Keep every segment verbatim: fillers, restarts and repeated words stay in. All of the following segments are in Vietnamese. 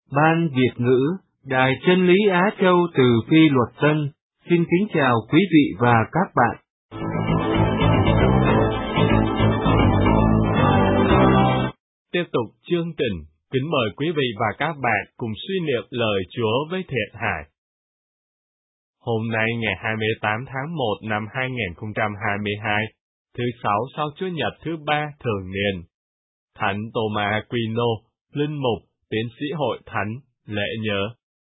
Ban Việt ngữ, Đài Chân lý Á Châu từ Phi Luật Tân, xin kính chào quý vị và các bạn. Tiếp tục chương trình, kính mời quý vị và các bạn cùng suy niệm lời Chúa với Thiện Hải. Hôm nay ngày hai mươi tám tháng một năm hai nghìn không trăm hai mươi hai, thứ sáu sau Chúa Nhật thứ ba thường niên. Thánh Thomas Aquino, linh mục, tiến sĩ hội thánh, lễ nhớ.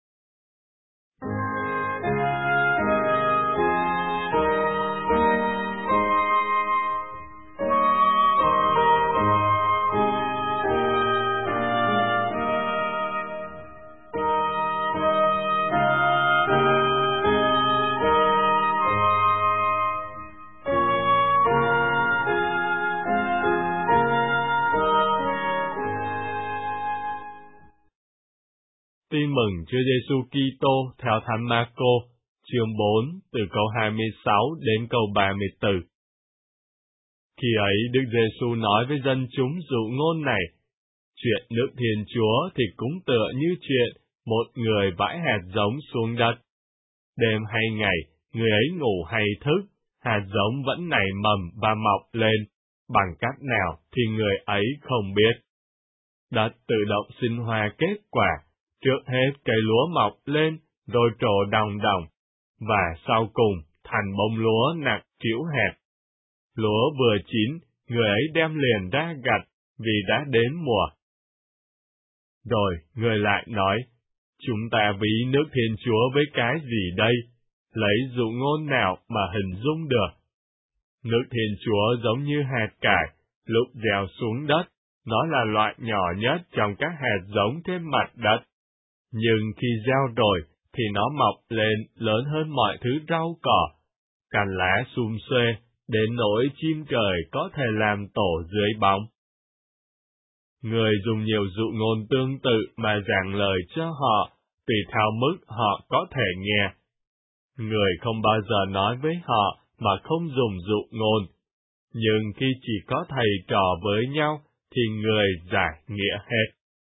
Tin mừng Chúa Giêsu Kitô theo Thánh Marco, chương bốn, từ câu hai mươi sáu đến câu ba mươi tư. Khi ấy Đức Giêsu nói với dân chúng dụ ngôn này: Chuyện nước Thiên Chúa thì cũng tựa như chuyện một người vãi hạt giống xuống đất. Đêm hay ngày, người ấy ngủ hay thức, hạt giống vẫn nảy mầm và mọc lên, bằng cách nào thì người ấy không biết. Đất tự động sinh hoa kết quả. Trước hết cây lúa mọc lên, rồi trổ đồng đồng, và sau cùng thành bông lúa nặng kiểu hạt. Lúa vừa chín, người ấy đem liền ra gặt, vì đã đến mùa. Rồi người lại nói, chúng ta ví nước Thiên Chúa với cái gì đây? Lấy dụ ngôn nào mà hình dung được? Nước Thiên Chúa giống như hạt cải, lúc gieo xuống đất, nó là loại nhỏ nhất trong các hạt giống trên mặt đất. Nhưng khi gieo rồi, thì nó mọc lên lớn hơn mọi thứ rau cỏ, cành lá sum xuê, đến nỗi chim trời có thể làm tổ dưới bóng. Người dùng nhiều dụ ngôn tương tự mà giảng lời cho họ, tùy theo mức họ có thể nghe. Người không bao giờ nói với họ mà không dùng dụ ngôn, nhưng khi chỉ có thầy trò với nhau, thì người giải nghĩa hết.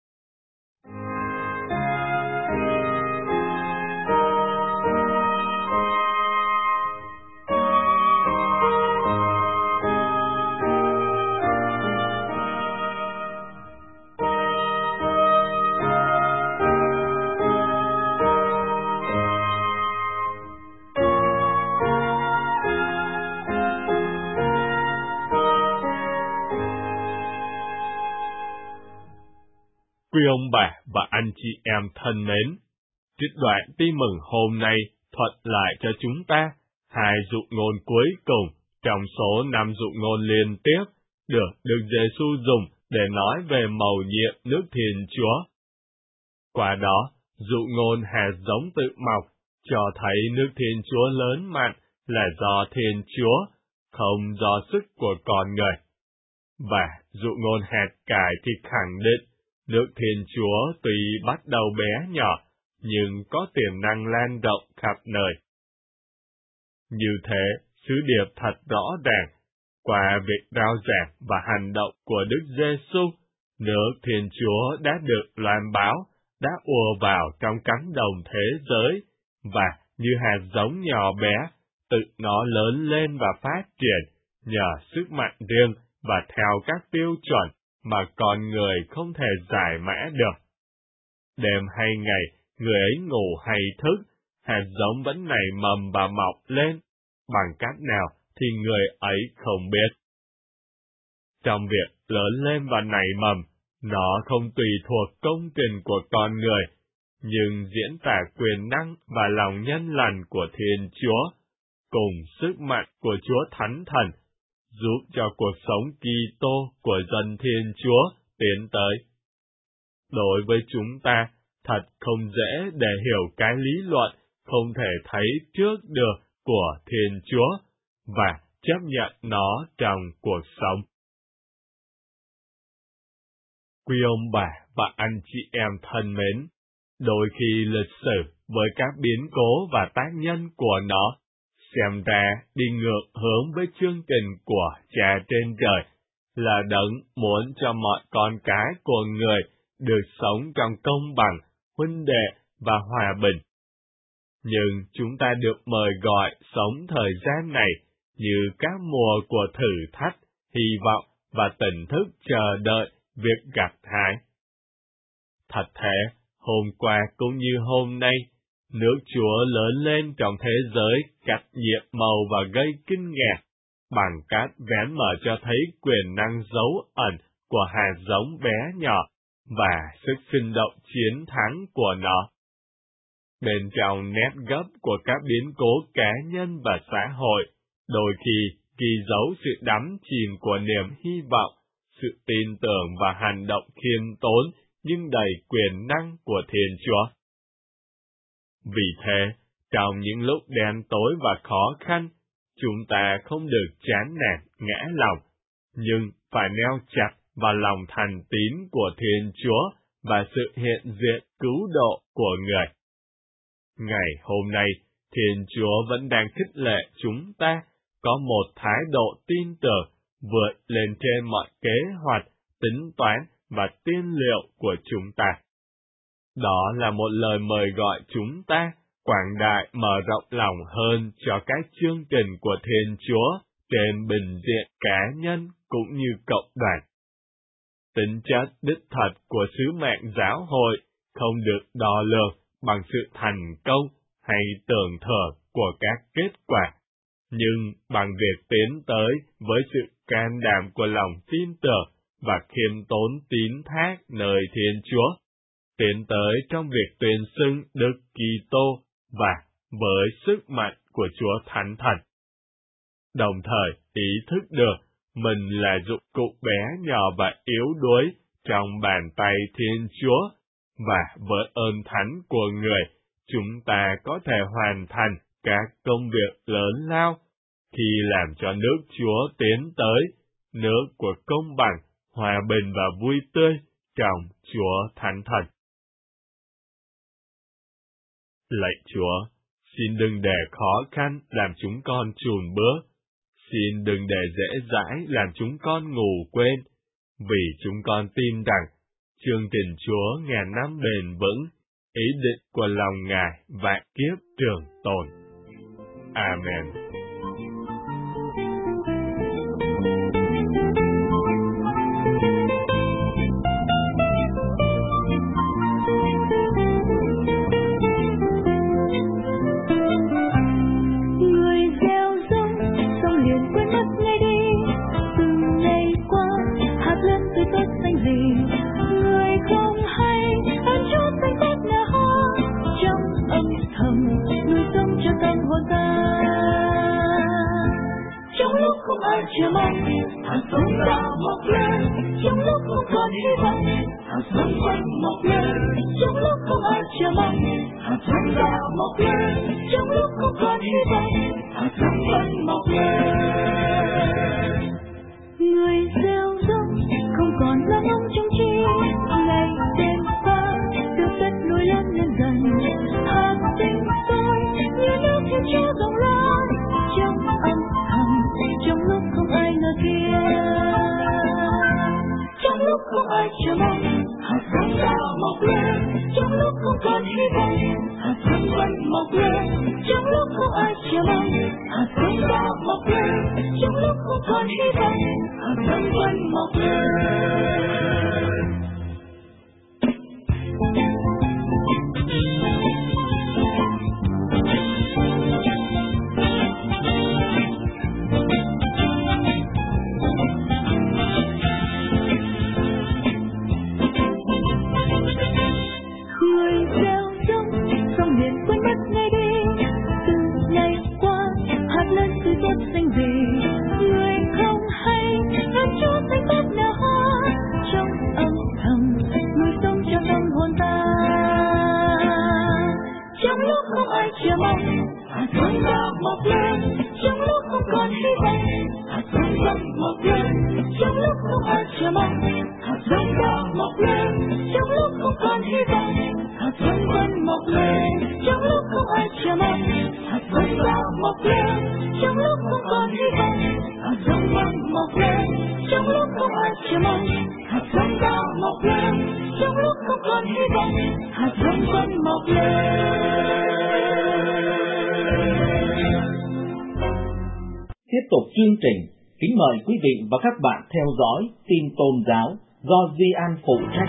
Quý ông bà và anh chị em thân mến, trích đoạn tin mừng hôm nay thuật lại cho chúng ta hai dụ ngôn cuối cùng trong số năm dụ ngôn liên tiếp được Đức Giêsu dùng để nói về mầu nhiệm nước Thiên Chúa. Qua đó, dụ ngôn hạt giống tự mọc cho thấy nước Thiên Chúa lớn mạnh là do Thiên Chúa, không do sức của con người. Và dụ ngôn hạt cải thì khẳng định nước Thiên Chúa tuy bắt đầu bé nhỏ, nhưng có tiềm năng lan rộng khắp nơi. Như thế, sứ điệp thật rõ ràng, qua việc rao giảng và hành động của Đức Giêsu, nước Thiên Chúa đã được loan báo, đã ùa vào trong cánh đồng thế giới, và như hạt giống nhỏ bé, tự nó lớn lên và phát triển, nhờ sức mạnh riêng và theo các tiêu chuẩn mà con người không thể giải mã được. Đêm hay ngày, người ấy ngủ hay thức, hạt giống vẫn nảy mầm và mọc lên, bằng cách nào thì người ấy không biết. Trong việc lớn lên và nảy mầm, nó không tùy thuộc công trình của con người, nhưng diễn tả quyền năng và lòng nhân lành của Thiên Chúa, cùng sức mạnh của Chúa Thánh Thần, giúp cho cuộc sống Kitô của dân Thiên Chúa tiến tới. Đối với chúng ta, thật không dễ để hiểu cái lý luận không thể thấy trước được của Thiên Chúa và chấp nhận nó trong cuộc sống. Quý ông bà và anh chị em thân mến, đôi khi lịch sử với các biến cố và tác nhân của nó xem ra đi ngược hướng với chương trình của Cha trên trời, là Đấng muốn cho mọi con cái của người được sống trong công bằng huynh đệ và hòa bình. Nhưng chúng ta được mời gọi sống thời gian này như các mùa của thử thách, hy vọng và tỉnh thức chờ đợi việc gặt hái. Thật thế, hôm qua cũng như hôm nay, nước Chúa lớn lên trong thế giới cắt nhiệm màu và gây kinh ngạc, bằng cách vén mở cho thấy quyền năng dấu ẩn của hạt giống bé nhỏ và sức sinh động chiến thắng của nó. Bên trong nét gấp của các biến cố cá nhân và xã hội, đôi khi ghi dấu sự đắm chìm của niềm hy vọng, sự tin tưởng và hành động khiêm tốn nhưng đầy quyền năng của Thiên Chúa. Vì thế, trong những lúc đen tối và khó khăn, chúng ta không được chán nản ngã lòng, nhưng phải neo chặt vào lòng thành tín của Thiên Chúa và sự hiện diện cứu độ của Người. Ngày hôm nay, Thiên Chúa vẫn đang khích lệ chúng ta có một thái độ tin tưởng vượt lên trên mọi kế hoạch, tính toán và tiên liệu của chúng ta. Đó là một lời mời gọi chúng ta quảng đại mở rộng lòng hơn cho các chương trình của Thiên Chúa trên bình diện cá nhân cũng như cộng đoàn. Tính chất đích thật của sứ mệnh giáo hội không được đo lường bằng sự thành công hay tưởng thưởng của các kết quả, nhưng bằng việc tiến tới với sự can đảm của lòng tin tưởng và khiêm tốn tín thác nơi Thiên Chúa, tiến tới trong việc tuyên xưng Đức Kitô và với sức mạnh của Chúa Thánh Thần. Đồng thời ý thức được mình là dụng cụ bé nhỏ và yếu đuối trong bàn tay Thiên Chúa, và với ơn thánh của Người, chúng ta có thể hoàn thành các công việc lớn lao khi làm cho nước Chúa tiến tới, nước của công bằng, hòa bình và vui tươi trong Chúa Thánh Thần. Lạy Chúa, xin đừng để khó khăn làm chúng con chùn bước, xin đừng để dễ dãi làm chúng con ngủ quên, vì chúng con tin rằng chương trình Chúa ngàn năm bền vững, ý định của lòng Ngài vạn kiếp trường tồn. Amen. Không ai chờ mong, hạt giống đã mọc lên. Trong lúc không còn hy vọng, hạt giống vẫn mọc lên. Trong lúc không ai chờ mong, hạt giống đã mọc lên. Trong lúc không còn hy vọng, hạt giống vẫn mọc lên. Người gieo giống không còn lo lắng trong chi, ngày đêm qua từ đất núi lớn lên dần. Hạt sinh sôi như nước Thiên Chúa rộng lớn trong âm thầm. Trong lúc không ai ngờ kia, trong lúc không ai chờ mong, hạt giống đã mọc lên. Trong lúc không còn hy vọng, hạt giống vẫn mọc lên. Trong lúc không ai chờ mong, hạt giống đã mọc lên. Trong lúc không còn hy vọng, hạt giống vẫn mọc lên. Chờ mong, hạt giống đã mọc lên. Trong lúc không còn hy vọng, hạt giống vẫn mọc lên. Trong lúc không ai chờ mong, hạt giống đã mọc lên. Trong lúc không còn hy vọng, hạt giống vẫn mọc lên. Trong lúc không ai chờ mong, hạt giống đã mọc lên. Trong lúc không còn hy vọng, hạt giống vẫn mọc lên. Trong lúc không ai chờ mong, hạt giống đã mọc lên. Trong lúc không còn hy vọng, hạt giống xuân mọc lên. Tiếp tục chương trình, kính mời quý vị và các bạn theo dõi tin tôn giáo do Duy An phụ trách.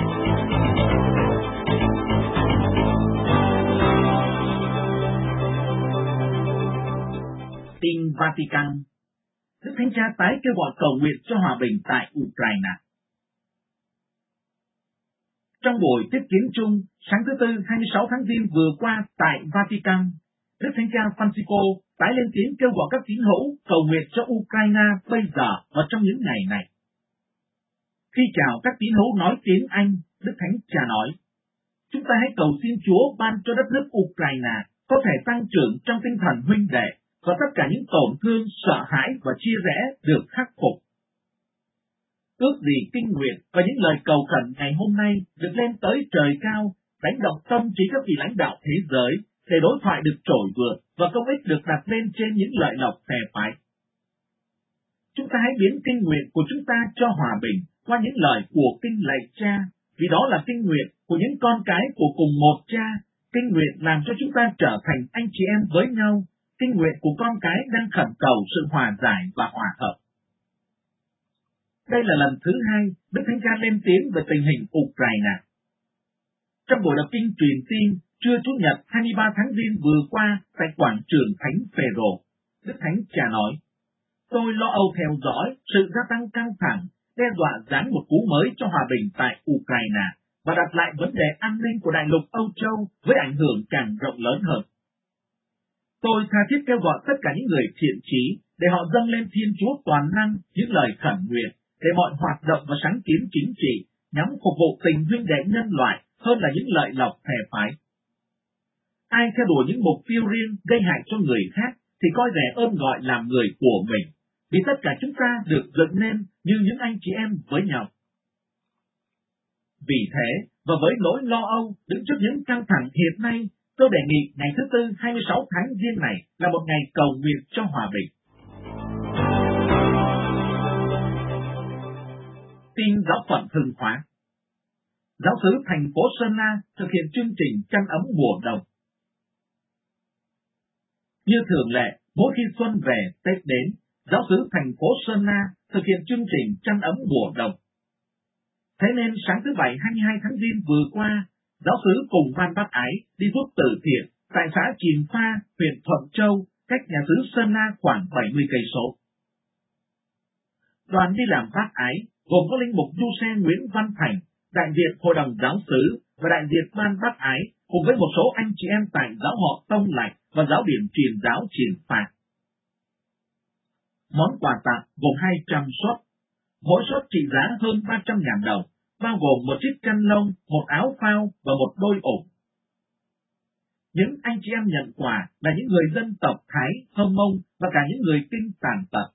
Tin Vatican. Đức Thánh Cha tái kêu gọi cầu nguyện cho hòa bình tại Ukraine. Trong buổi tiếp kiến chung sáng thứ Tư hai mươi sáu tháng Giêng vừa qua tại Vatican, Đức Thánh Cha Francisco tái lên tiếng kêu gọi các tín hữu cầu nguyện cho Ukraine bây giờ và trong những ngày này. Khi chào các tín hữu nói tiếng Anh, Đức Thánh Cha nói: "Chúng ta hãy cầu xin Chúa ban cho đất nước Ukraine có thể tăng trưởng trong tinh thần huynh đệ và tất cả những tổn thương, sợ hãi và chia rẽ được khắc phục." Ước gì kinh nguyện và những lời cầu khẩn ngày hôm nay được lên tới trời cao, đánh động tâm trí các vị lãnh đạo thế giới để đối thoại được trỗi vượt và công ích được đặt lên trên những lợi lộc phe phái. Chúng ta hãy biến kinh nguyện của chúng ta cho hòa bình qua những lời của kinh lạy Cha, vì đó là kinh nguyện của những con cái của cùng một Cha, kinh nguyện làm cho chúng ta trở thành anh chị em với nhau, kinh nguyện của con cái đang khẩn cầu sự hòa giải và hòa hợp. Đây là lần thứ hai Đức Thánh Cha lên tiếng về tình hình Ukraine. Trong buổi đọc kinh truyền tin trưa Chủ nhật hai mươi ba tháng Giêng vừa qua tại quảng trường Thánh Phêrô, Đức Thánh Cha nói: "Tôi lo âu theo dõi sự gia tăng căng thẳng, đe dọa giáng một cú mới cho hòa bình tại Ukraine và đặt lại vấn đề an ninh của đại lục Âu Châu với ảnh hưởng càng rộng lớn hơn. Tôi tha thiết kêu gọi tất cả những người thiện chí để họ dâng lên Thiên Chúa toàn năng những lời khẩn nguyện để mọi hoạt động và sáng kiến chính trị nhằm phục vụ tình huynh đệ nhân loại hơn là những lợi lộc phe phái. Ai theo đuổi những mục tiêu riêng gây hại cho người khác thì coi rẻ ơn gọi làm người của mình, vì tất cả chúng ta được dựng nên như những anh chị em với nhau. Vì thế, và với nỗi lo âu đứng trước những căng thẳng hiện nay, tôi đề nghị ngày thứ Tư hai mươi sáu tháng Giêng này là một ngày cầu nguyện cho hòa bình." Tin giáo phận Hưng Hóa. Giáo xứ thành phố Sơn La thực hiện chương trình chăn ấm mùa đông. Như thường lệ, mỗi khi xuân về, Tết đến, giáo xứ thành phố Sơn La thực hiện chương trình chăn ấm mùa đông. Thế nên sáng thứ Bảy hai mươi hai tháng Giêng vừa qua, giáo xứ cùng ban bác ái đi giúp từ thiện tại xã Chìm Pha, huyện Thuận Châu, cách nhà xứ Sơn La khoảng bảy mươi cây số. Đoàn đi làm bác ái gồm có linh mục du xe Nguyễn Văn Thành, đại diện hội đồng giáo xứ và đại diện ban bác ái cùng với một số anh chị em tại giáo họ Tông Lạnh và giáo điểm truyền giáo Chìm Pha. Món quà tặng gồm hai trăm suất, mỗi suất trị giá hơn ba trăm nghìn đồng, bao gồm một chiếc chăn lông, một áo phao và một đôi ủng. Những anh chị em nhận quà là những người dân tộc Thái, Hơ Mông và cả những người kinh tàn tật.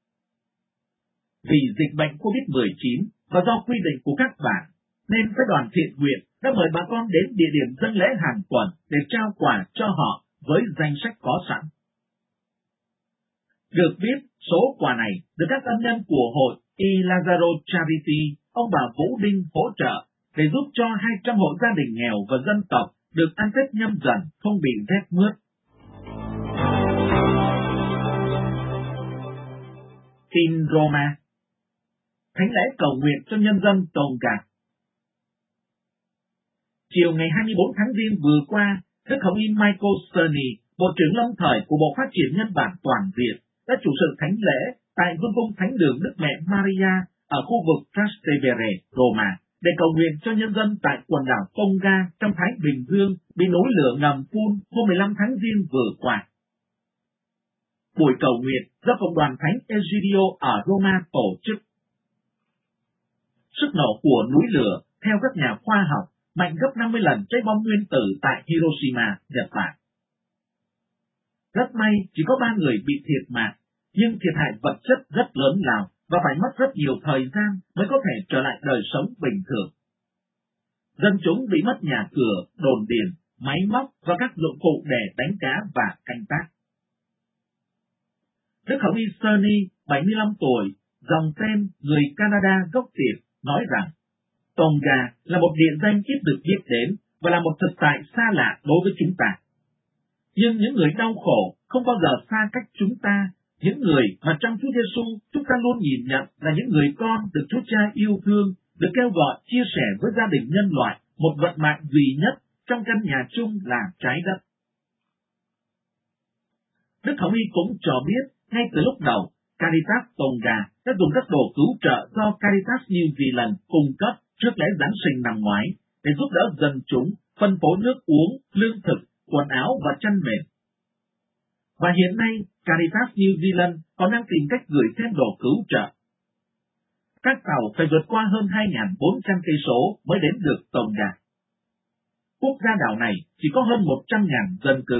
Vì dịch bệnh covid mười chín và do quy định của các bản, nên phái đoàn thiện nguyện đã mời bà con đến địa điểm dâng lễ hàng tuần để trao quà cho họ với danh sách có sẵn. Được biết, số quà này được các ân nhân của hội I Lazaro Charity, ông bà Vũ Đinh hỗ trợ để giúp cho hai trăm hộ gia đình nghèo và dân tộc được ăn Tết Nhâm Dần không bị rét mướt. Tin Roma. Thánh lễ cầu nguyện cho nhân dân Tonga. Chiều ngày hai mươi bốn tháng Giêng vừa qua, Đức Hồng Y Michael Cerny, Bộ trưởng lâm thời của Bộ Phát triển Nhân bản Toàn diện, đã chủ sự thánh lễ tại Vương cung Thánh đường Đức Mẹ Maria ở khu vực Trastevere, Roma, để cầu nguyện cho nhân dân tại quần đảo Tonga trong Thái Bình Dương bị núi lửa ngầm phun hôm mười lăm tháng Giêng vừa qua. Buổi cầu nguyện do Cộng đoàn Thánh Egidio ở Roma tổ chức. Sức nổ của núi lửa, theo các nhà khoa học, mạnh gấp năm mươi lần trái bom nguyên tử tại Hiroshima, Nhật Bản. Rất may chỉ có ba người bị thiệt mạng, nhưng thiệt hại vật chất rất lớn lao và phải mất rất nhiều thời gian mới có thể trở lại đời sống bình thường. Dân chúng bị mất nhà cửa, đồn điền, máy móc và các dụng cụ để đánh cá và canh tác. Đức Hồng Y Cerny, bảy mươi lăm tuổi, dòng tên người Canada gốc Việt, nói rằng Tonga là một địa danh ít được biết đến và là một thực tại xa lạ đối với chúng ta. Nhưng những người đau khổ không bao giờ xa cách chúng ta, những người mà trong Chúa Giêsu chúng ta luôn nhìn nhận là những người con được Chúa Cha yêu thương, được kêu gọi chia sẻ với gia đình nhân loại một vận mạng duy nhất trong căn nhà chung là trái đất. Đức Hồng Y cũng cho biết ngay từ lúc đầu, Caritas Tonga đã dùng các đồ cứu trợ do Caritas New Zealand cung cấp trước lễ Giáng sinh năm ngoái để giúp đỡ dân chúng phân phối nước uống, lương thực, quần áo và chăn mền. Và hiện nay, Caritas New Zealand còn đang tìm cách gửi thêm đồ cứu trợ. Các tàu phải vượt qua hơn hai nghìn bốn trăm cây số mới đến được Tonga. Quốc gia đảo này chỉ có hơn một trăm nghìn dân cư.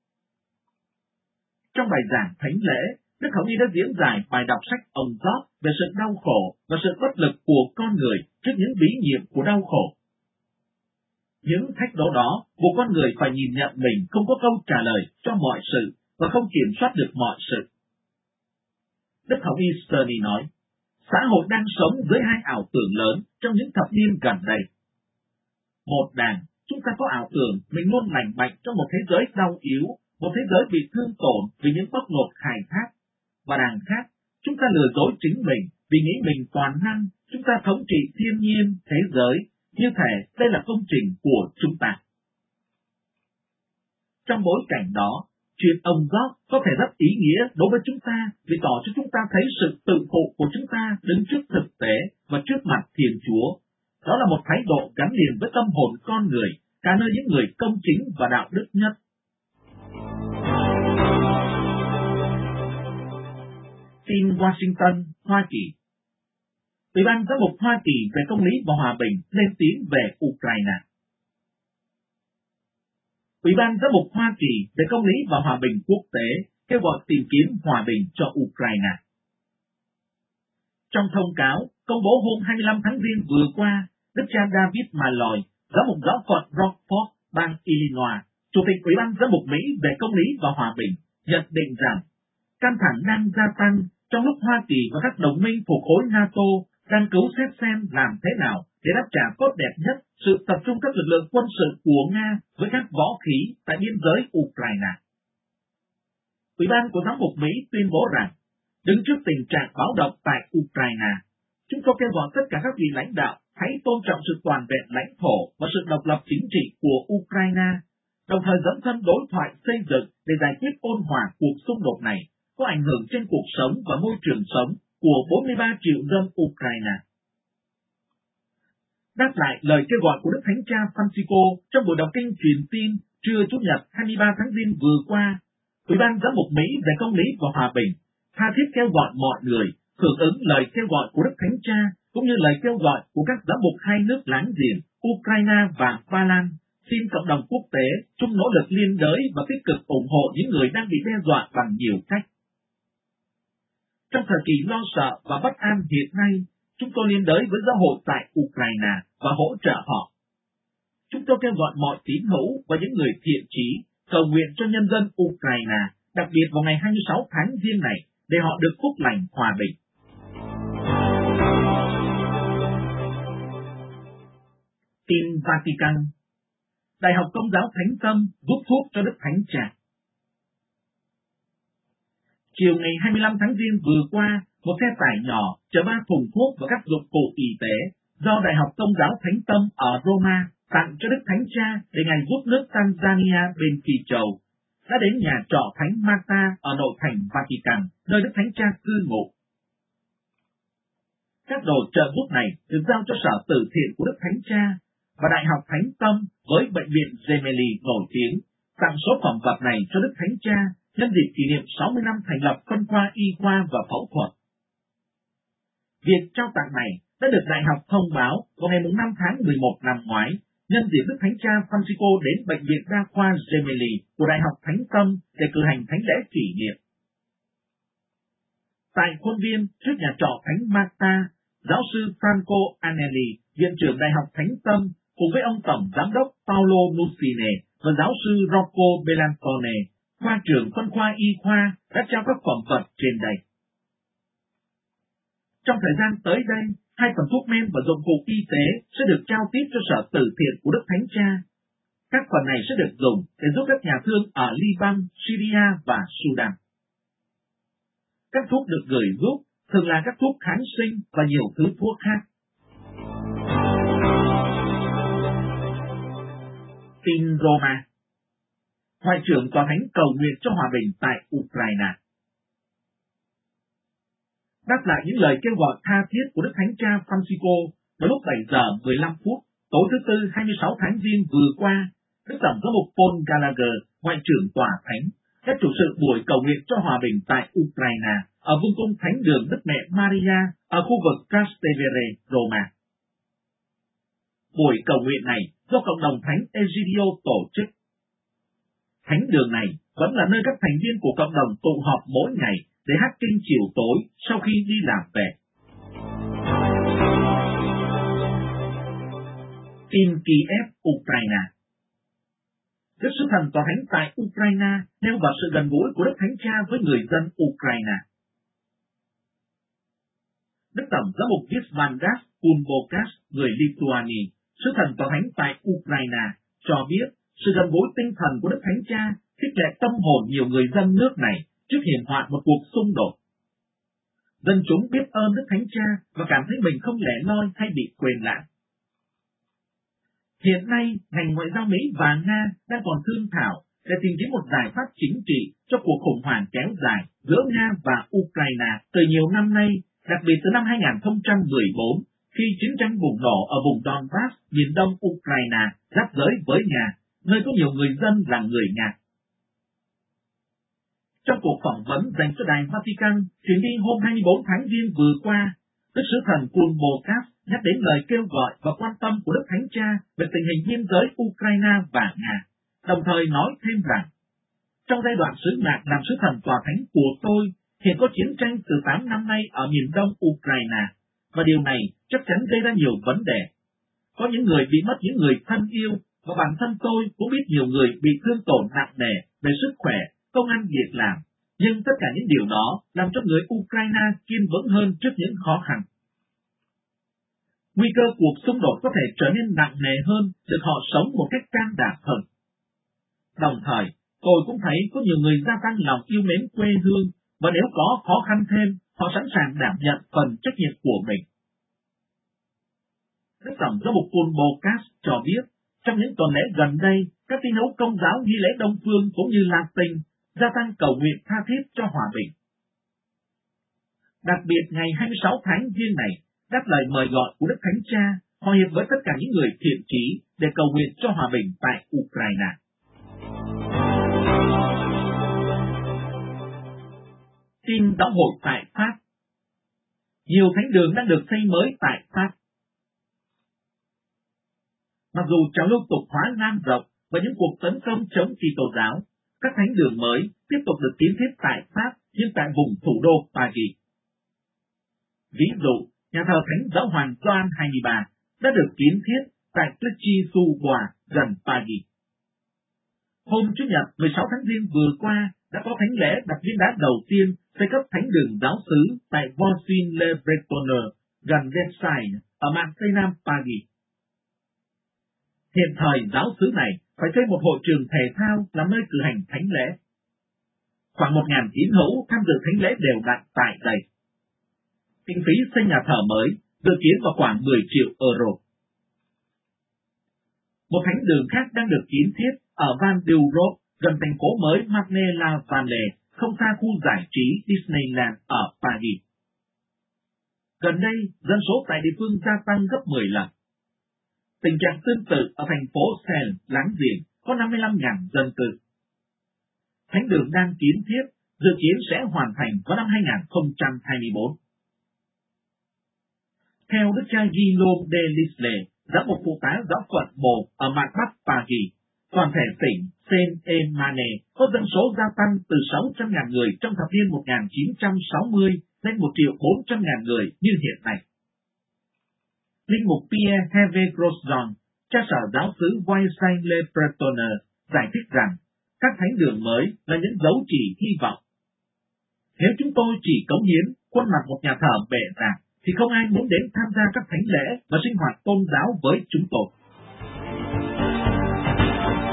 Trong bài giảng thánh lễ, Đức Hồng Y đã diễn giải bài đọc sách ông Job về sự đau khổ và sự bất lực của con người trước những bí nhiệm của đau khổ. Những thách đố đó buộc con người phải nhìn nhận mình không có câu trả lời cho mọi sự và không kiểm soát được mọi sự. Đức Hồng Y Sturdy nói, xã hội đang sống với hai ảo tưởng lớn trong những thập niên gần đây. Một đàn, chúng ta có ảo tưởng mình luôn lành mạnh trong một thế giới đau yếu, một thế giới bị thương tổn vì những bóc lột khai thác. Và đàn khác, chúng ta lừa dối chính mình vì nghĩ mình toàn năng, chúng ta thống trị thiên nhiên, thế giới, như thể đây là công trình của chúng ta. Trong bối cảnh đó, chuyện ông Job có thể rất ý nghĩa đối với chúng ta vì tỏ cho chúng ta thấy sự tự phụ của chúng ta đứng trước thực tế và trước mặt Thiên Chúa. Đó là một thái độ gắn liền với tâm hồn con người, cả nơi những người công chính và đạo đức nhất. Tin Washington, Hoa Kỳ. Ủy ban Giám mục Hoa Kỳ về Công lý và Hòa bình lên tiếng về Ukraine. Ủy ban Giám mục Hoa Kỳ về Công lý và Hòa bình quốc tế kêu gọi tìm kiếm hòa bình cho Ukraine. Trong thông cáo công bố hôm hai mươi lăm tháng Giêng vừa qua, Đức cha David Malloy, Giám mục giáo phận Rockford, bang Illinois, Chủ tịch Ủy ban Giám mục Mỹ về Công lý và Hòa bình, nhận định rằng căng thẳng đang gia tăng trong lúc Hoa Kỳ và các đồng minh thuộc khối NATO đang cứu xét xem làm thế nào để đáp trả tốt đẹp nhất sự tập trung các lực lượng quân sự của Nga với các võ khí tại biên giới Ukraine. Ủy ban của Giám mục Mỹ tuyên bố rằng, đứng trước tình trạng báo động tại Ukraine, chúng tôi kêu gọi tất cả các vị lãnh đạo hãy tôn trọng sự toàn vẹn lãnh thổ và sự độc lập chính trị của Ukraine, đồng thời dấn thân đối thoại xây dựng để giải quyết ôn hòa cuộc xung đột này có ảnh hưởng trên cuộc sống và môi trường sống của bốn mươi ba triệu dân Ukraine. Đáp lại lời kêu gọi của Đức Thánh Cha Francisco trong buổi đọc kinh truyền tin trưa Chủ nhật hai mươi ba tháng Giêng vừa qua, Ủy ban Giám mục Mỹ về Công lý và Hòa bình tha thiết kêu gọi mọi người hưởng ứng lời kêu gọi của Đức Thánh Cha cũng như lời kêu gọi của các giám mục hai nước láng giềng Ukraine và Ba Lan, xin cộng đồng quốc tế chung nỗ lực liên đới và tích cực ủng hộ những người đang bị đe dọa bằng nhiều cách. Trong thời kỳ lo sợ và bất an hiện nay, chúng tôi liên đới với giáo hội tại Ukraine và hỗ trợ họ. Chúng tôi kêu gọi mọi tín hữu và những người thiện chí cầu nguyện cho nhân dân Ukraine, đặc biệt vào ngày hai mươi sáu tháng Giêng này, để họ được phúc lành hòa bình. Tin Vatican. Đại học Công giáo Thánh Tâm giúp thuốc cho Đức Thánh Cha. Chiều ngày hai mươi lăm tháng Giêng vừa qua, một xe tải nhỏ chở ba thùng thuốc và các dụng cụ y tế do Đại học Công giáo Thánh Tâm ở Roma tặng cho Đức Thánh Cha để Ngài giúp nước Tanzania bên Phi Châu, đã đến nhà trọ Thánh Marta ở nội thành Vatican, nơi Đức Thánh Cha cư ngụ. Các đồ trợ giúp này được giao cho sở từ thiện của Đức Thánh Cha và Đại học Thánh Tâm với Bệnh viện Gemelli nổi tiếng tặng số phẩm vật này cho Đức Thánh Cha nhân dịp kỷ niệm sáu mươi năm thành lập phân khoa y khoa và phẫu thuật. Việc trao tặng này đã được Đại học thông báo vào ngày năm tháng mười một năm ngoái, nhân dịp Đức Thánh Cha Francisco đến Bệnh viện Đa khoa Gemelli của Đại học Thánh Tâm để cử hành thánh lễ kỷ niệm. Tại khuôn viên trước nhà trọ Thánh Marta, giáo sư Franco Anelli, viện trưởng Đại học Thánh Tâm, cùng với ông Tổng Giám đốc Paolo Nucine và giáo sư Rocco Belantone, khoa trưởng phân khoa y khoa, đã trao các phẩm vật trên đây. Trong thời gian tới đây, hai phần thuốc men và dụng cụ y tế sẽ được trao tiếp cho sở từ thiện của Đức Thánh Cha. Các phần này sẽ được dùng để giúp các nhà thương ở Liban, Syria và Sudan. Các thuốc được gửi giúp thường là các thuốc kháng sinh và nhiều thứ thuốc khác. Tin Roma. Ngoại trưởng Tòa Thánh cầu nguyện cho hòa bình tại Ukraine. Đáp lại những lời kêu gọi tha thiết của Đức Thánh Cha Francisco vào lúc bảy giờ mười lăm phút tối thứ Tư hai mươi sáu tháng Giêng vừa qua, Đức Tổng giám mục Paul Gallagher, Ngoại trưởng Tòa Thánh, đã chủ sự buổi cầu nguyện cho hòa bình tại Ukraine ở vương cung Thánh đường Đức Mẹ Maria ở khu vực Trastevere, Roma. Buổi cầu nguyện này do cộng đồng Thánh Egidio tổ chức. Thánh đường này vẫn là nơi các thành viên của cộng đồng tụ họp mỗi ngày để hát kinh chiều tối sau khi đi làm về. Tin Kiev, Ukraine. Đức Sứ Thần Tòa Thánh tại Ukraine nêu bật sự gần gũi của Đức Thánh Cha với người dân Ukraine. Đức Tổng giám mục Visvaldas Kulbokas, người Lithuania, Sứ Thần Tòa Thánh tại Ukraine, cho biết sự gần gũi tinh thần của Đức Thánh Cha khích lệ tâm hồn nhiều người dân nước này trước hiểm họa một cuộc xung đột. Dân chúng biết ơn Đức Thánh Cha và cảm thấy mình không lẻ loi hay bị quên lãng. Hiện nay, ngành ngoại giao Mỹ và Nga đang còn thương thảo để tìm kiếm một giải pháp chính trị cho cuộc khủng hoảng kéo dài giữa Nga và Ukraine từ nhiều năm nay, đặc biệt từ năm hai nghìn không trăm mười bốn, khi chiến tranh bùng nổ ở vùng Donbass, miền đông Ukraine, giáp giới với Nga, nơi có nhiều người dân là người Nga. Trong cuộc phỏng vấn dành cho Đài Vatican truyền đi hôm hai mươi bốn tháng Giêng vừa qua, Đức Sứ Thần Kulbokas nhắc đến lời kêu gọi và quan tâm của Đức Thánh Cha về tình hình biên giới Ukraine và Nga, đồng thời nói thêm rằng, trong giai đoạn sứ mạng làm Sứ Thần Tòa Thánh của tôi, hiện có chiến tranh từ tám năm nay ở miền đông Ukraine, và điều này chắc chắn gây ra nhiều vấn đề. Có những người bị mất những người thân yêu, và bản thân tôi cũng biết nhiều người bị thương tổn nặng nề về sức khỏe, công ăn việc làm, nhưng tất cả những điều đó làm cho người Ukraine kiên vững hơn trước những khó khăn. Nguy cơ cuộc xung đột có thể trở nên nặng nề hơn được họ sống một cách can đảm hơn. Đồng thời, tôi cũng thấy có nhiều người gia tăng lòng yêu mến quê hương, và nếu có khó khăn thêm, họ sẵn sàng đảm nhận phần trách nhiệm của mình. Đức Tổng giám mục Kulbokas cho biết, trong những tuần lễ gần đây, các tín hữu Công giáo nghi lễ Đông phương cũng như Latin gia tăng cầu nguyện tha thiết cho hòa bình. Đặc biệt ngày hai mươi sáu tháng Giêng này, đáp lời mời gọi của Đức Thánh Cha, hòa hiệp với tất cả những người thiện chí để cầu nguyện cho hòa bình tại Ukraine. Tin giáo hội tại Pháp. Nhiều thánh đường đang được xây mới tại Pháp. Mặc dù trào lưu tục hóa lan rộng và những cuộc tấn công chống Kitô giáo, các thánh đường mới tiếp tục được kiến thiết tại Pháp, nhưng tại vùng thủ đô Paris. Ví dụ, nhà thờ Thánh Giáo hoàng Gioan hai mươi ba đã được kiến thiết tại Clichy-sous-Bois gần Paris. Hôm Chủ nhật mười sáu tháng Giêng vừa qua đã có thánh lễ đặt viên đá đầu tiên xây cấp thánh đường giáo xứ tại Vauville-le-Bretonne gần Versailles ở mạn Tây Nam Paris. Hiện thời giáo xứ này phải xây một hội trường thể thao làm nơi cử hành thánh lễ. Khoảng một nghìn tín hữu tham dự thánh lễ đều đặn tại đây. Kinh phí xây nhà thờ mới dự kiến vào khoảng mười triệu euro. Một thánh đường khác đang được kiến thiết ở Val d'Europe gần thành phố mới Marne-la-Vallée, không xa khu giải trí Disneyland ở Paris. Gần đây, dân số tại địa phương gia tăng gấp mười lần. Tình trạng tương tự ở thành phố Sèvres láng giềng có năm mươi lăm nghìn dân cư. Thánh đường đang kiến thiết, dự kiến sẽ hoàn thành vào năm hai nghìn không trăm hai mươi tư. Theo Đức cha Guillaume de Lisle, giám mục phụ tá giáo phận Bồ ở mạn Bắc Paris, toàn thể tỉnh Seine-et-Marne có dân số gia tăng từ sáu trăm nghìn người trong thập niên một nghìn chín trăm sáu mươi lên một triệu bốn trăm nghìn người như hiện nay. Linh mục Pierre Hervé Grosjean, cha sở giáo xứ Vauville-le-Bretonne, giải thích rằng các thánh đường mới là những dấu chỉ hy vọng. Nếu chúng tôi chỉ cống hiến khuôn mặt một nhà thờ bệ rạc, thì không ai muốn đến tham gia các thánh lễ và sinh hoạt tôn giáo với chúng tôi.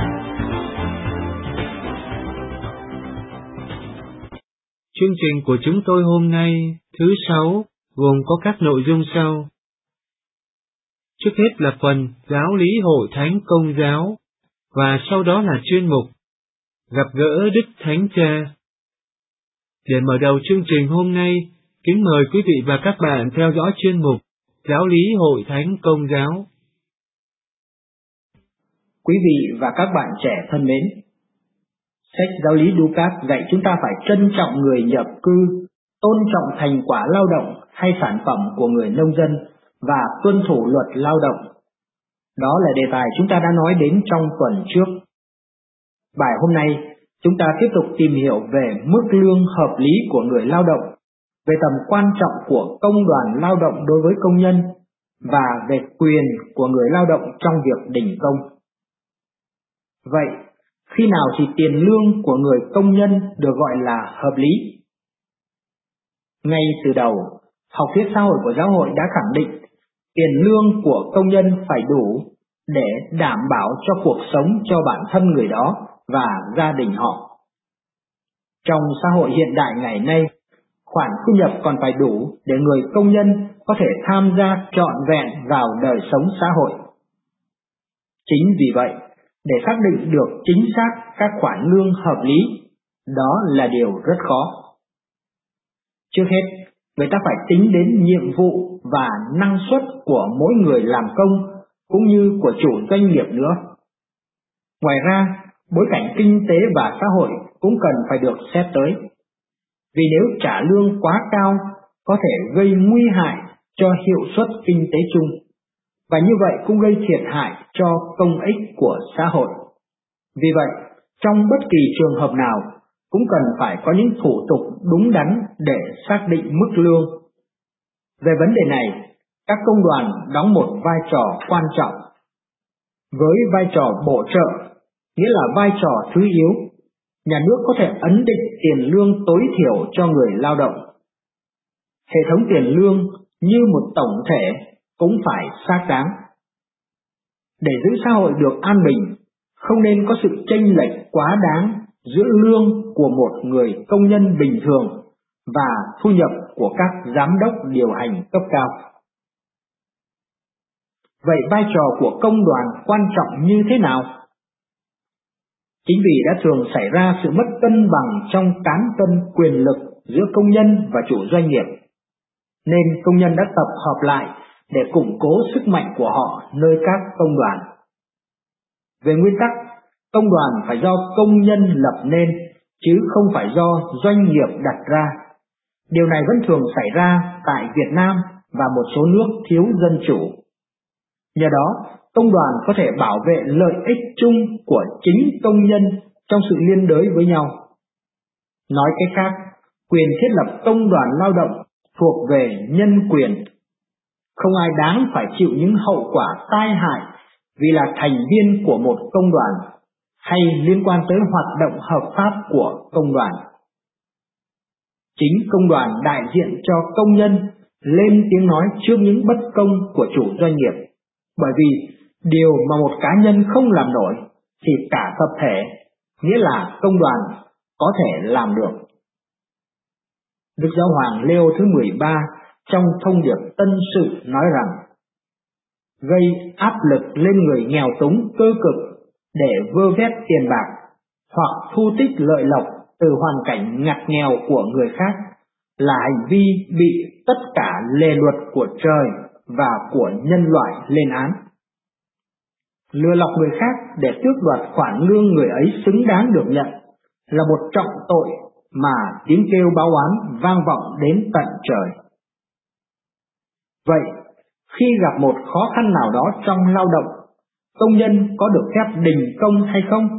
Chương trình của chúng tôi hôm nay, thứ sáu, gồm có các nội dung sau. Trước hết là phần giáo lý Hội Thánh Công giáo, và sau đó là chuyên mục Gặp gỡ Đức Thánh Cha. Để mở đầu chương trình hôm nay, kính mời quý vị và các bạn theo dõi chuyên mục Giáo lý Hội Thánh Công giáo. Quý vị và các bạn trẻ thân mến, sách Giáo lý Đu-cát dạy chúng ta phải trân trọng người nhập cư, tôn trọng thành quả lao động hay sản phẩm của người nông dân và tuân thủ luật lao động. Đó là đề tài chúng ta đã nói đến trong tuần trước. Bài hôm nay, chúng ta tiếp tục tìm hiểu về mức lương hợp lý của người lao động, về tầm quan trọng của công đoàn lao động đối với công nhân và về quyền của người lao động trong việc đình công. Vậy, khi nào thì tiền lương của người công nhân được gọi là hợp lý? Ngay từ đầu, học thuyết xã hội của giáo hội đã khẳng định tiền lương của công nhân phải đủ để đảm bảo cho cuộc sống cho bản thân người đó và gia đình họ. Trong xã hội hiện đại ngày nay, khoản thu nhập còn phải đủ để người công nhân có thể tham gia trọn vẹn vào đời sống xã hội. Chính vì vậy, để xác định được chính xác các khoản lương hợp lý, đó là điều rất khó. Trước hết, người ta phải tính đến nhiệm vụ và năng suất của mỗi người làm công, cũng như của chủ doanh nghiệp nữa. Ngoài ra, bối cảnh kinh tế và xã hội cũng cần phải được xét tới. Vì nếu trả lương quá cao, có thể gây nguy hại cho hiệu suất kinh tế chung, và như vậy cũng gây thiệt hại cho công ích của xã hội. Vì vậy, trong bất kỳ trường hợp nào, cũng cần phải có những thủ tục đúng đắn để xác định mức lương. Về vấn đề này, các công đoàn đóng một vai trò quan trọng. Với vai trò bổ trợ, nghĩa là vai trò thứ yếu, nhà nước có thể ấn định tiền lương tối thiểu cho người lao động. Hệ thống tiền lương như một tổng thể cũng phải xác đáng. Để giữ xã hội được an bình, không nên có sự chênh lệch quá đáng giữa lương của một người công nhân bình thường và thu nhập của các giám đốc điều hành cấp cao. Vậy vai trò của công đoàn quan trọng như thế nào? Chính vì đã thường xảy ra sự mất cân bằng trong cán cân quyền lực giữa công nhân và chủ doanh nghiệp, nên công nhân đã tập hợp lại để củng cố sức mạnh của họ nơi các công đoàn. Về nguyên tắc, công đoàn phải do công nhân lập nên, chứ không phải do doanh nghiệp đặt ra. Điều này vẫn thường xảy ra tại Việt Nam và một số nước thiếu dân chủ. Nhờ đó, công đoàn có thể bảo vệ lợi ích chung của chính công nhân trong sự liên đới với nhau. Nói cách khác, quyền thiết lập công đoàn lao động thuộc về nhân quyền. Không ai đáng phải chịu những hậu quả tai hại vì là thành viên của một công đoàn hay liên quan tới hoạt động hợp pháp của công đoàn. Chính công đoàn đại diện cho công nhân lên tiếng nói trước những bất công của chủ doanh nghiệp, bởi vì điều mà một cá nhân không làm nổi thì cả tập thể, nghĩa là công đoàn, có thể làm được. Đức Giáo hoàng Leo thứ mười ba trong thông điệp Tân Sự nói rằng, gây áp lực lên người nghèo túng cơ cực để vơ vét tiền bạc hoặc thu tích lợi lộc từ hoàn cảnh ngặt nghèo của người khác là hành vi bị tất cả lề luật của trời và của nhân loại lên án. Lừa lọc người khác để tước đoạt khoản lương người ấy xứng đáng được nhận là một trọng tội mà tiếng kêu báo oán vang vọng đến tận trời. Vậy, khi gặp một khó khăn nào đó trong lao động, công nhân có được phép đình công hay không?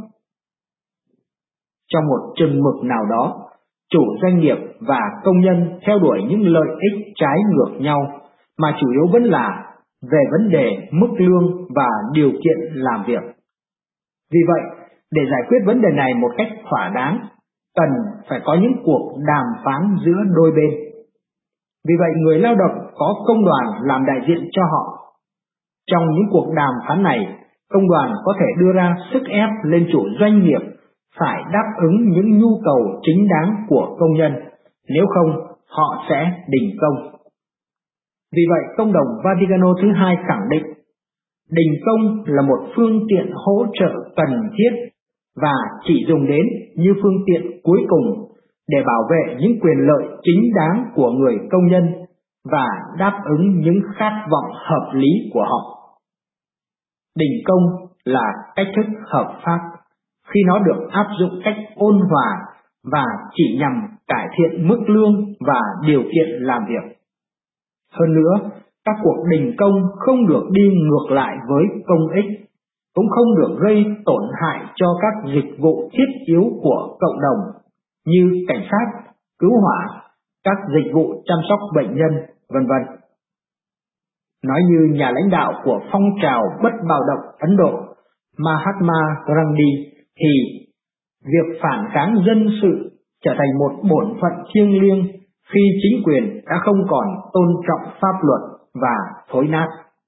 Trong một chừng mực nào đó, chủ doanh nghiệp và công nhân theo đuổi những lợi ích trái ngược nhau, mà chủ yếu vẫn là về vấn đề mức lương và điều kiện làm việc. Vì vậy, để giải quyết vấn đề này một cách thỏa đáng, cần phải có những cuộc đàm phán giữa đôi bên. Vì vậy, người lao động có công đoàn làm đại diện cho họ. Trong những cuộc đàm phán này, công đoàn có thể đưa ra sức ép lên chủ doanh nghiệp phải đáp ứng những nhu cầu chính đáng của công nhân nếu không họ sẽ đình công. Vì vậy, Công đồng Vaticano thứ hai khẳng định, đình công là một phương tiện hỗ trợ cần thiết và chỉ dùng đến như phương tiện cuối cùng để bảo vệ những quyền lợi chính đáng của người công nhân và đáp ứng những khát vọng hợp lý của họ. Đình công là cách thức hợp pháp khi nó được áp dụng cách ôn hòa và chỉ nhằm cải thiện mức lương và điều kiện làm việc. Hơn nữa, các cuộc đình công không được đi ngược lại với công ích, cũng không được gây tổn hại cho các dịch vụ thiết yếu của cộng đồng như cảnh sát, cứu hỏa, các dịch vụ chăm sóc bệnh nhân, vân vân. Nói như nhà lãnh đạo của phong trào bất bạo động Ấn Độ, Mahatma Gandhi, thì việc phản kháng dân sự trở thành một bổn phận thiêng liêng khi chính quyền đã không còn tôn trọng pháp luật và thối nát.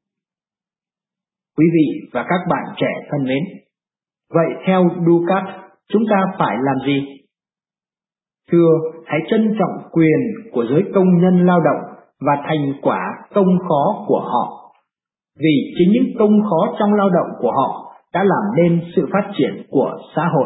Quý vị và các bạn trẻ thân mến, vậy theo Dukat, chúng ta phải làm gì? Thưa, hãy trân trọng quyền của giới công nhân lao động và thành quả công khó của họ, vì chính những công khó trong lao động của họ đã làm nên sự phát triển của xã hội.